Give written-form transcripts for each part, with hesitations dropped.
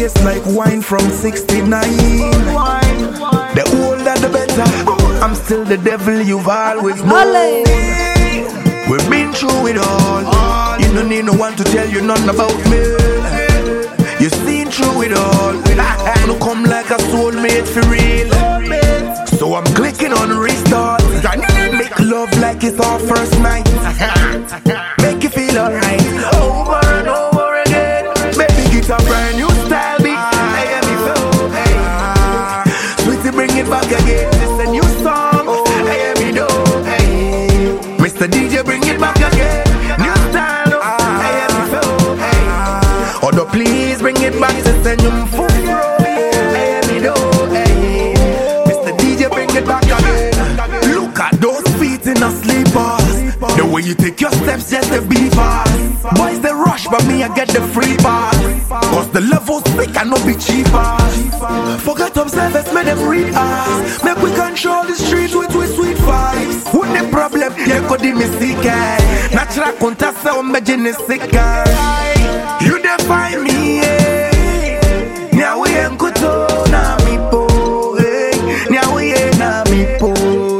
taste like wine from 69. The older the better. I'm still the devil you've always known. We've been through it all. You don't need no one to tell you nothing about me. You've seen through it all. You come like a soulmate for real. So I'm clicking on restart. Make love like it's our first night. Make you feel alright. Over and over again. Baby, get a brand new style beat. Hey, me flow. Hey, sweetie, bring it back again. It's a new song. Hey, me do. Hey, Mr. DJ, bring it back again. New style. Hey, me flow. Hey, Odo, please bring it back. It's a new flow. Hey, me do. Hey, Mr. DJ, bring it back again. Look at those feet in a sleepers. The way you take your steps just to be fast. Boys they rush but me I get the free pass. Cause the level's thick and no be cheaper. Forget up service, make them read us. Make we control the streets with sweet vibes. What the problem? Yeah, go di me sick. Natural contact sound me genetic. You define me, yeah. Now we ain't good to na me po. Now we ain't na me po.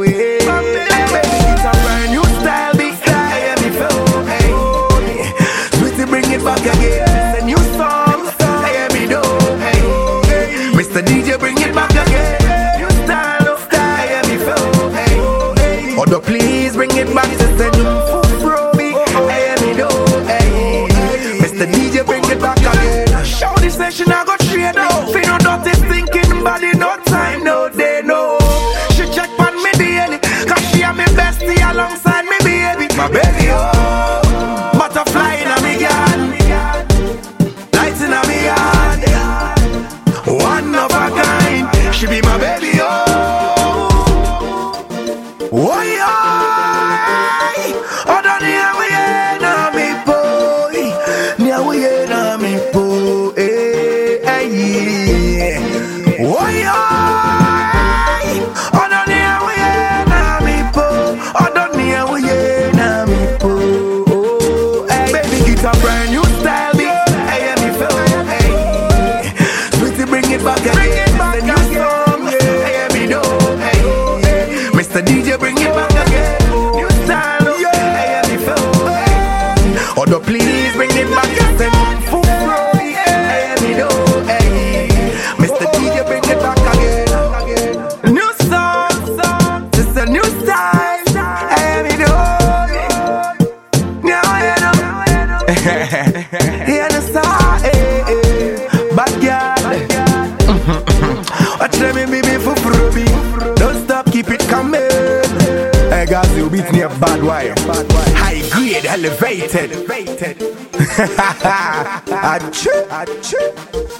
Back again, the new song. Hey, me do. Hey, Mr. DJ, bring it back again. New style, hey, me flow. Hey, Odo, please bring it back. It's a new flow. Hey, me do. Hey, Mr. DJ, bring it back again. Show this session, I got trade out. Feel no dirty thinking body, no time, no day, no. She check on me daily, cause she a me bestie alongside me, baby. My baby, oh. Butterfly in a me garden. One of a kind, she be my baby, oh. Oh, yeah. Oh, don't hear we ain't on me, boy. Now we ain't on me, boy. Hey, yeah. Oh, yeah. Oh, don't hear we ain't on me, boy. Oh, don't hear we ain't on me, boy. Oh, hey, baby, get a brand new style, baby. Hey, me flow. Bring it back again. Bring it back again. Hey, me do. Hey, Mr. DJ, bring it back again. New style. Hey, me flow. Odo, please bring it back again. Hey, me do. Hey, Mr. DJ, bring it back again. New song, just a new style. Hey, me do. Now you know. Hear the song. Bad girl. Watch them in me for free. Don't stop, keep it coming. Hey guys, you beat me a bad wire. High grade, elevated. Achoo.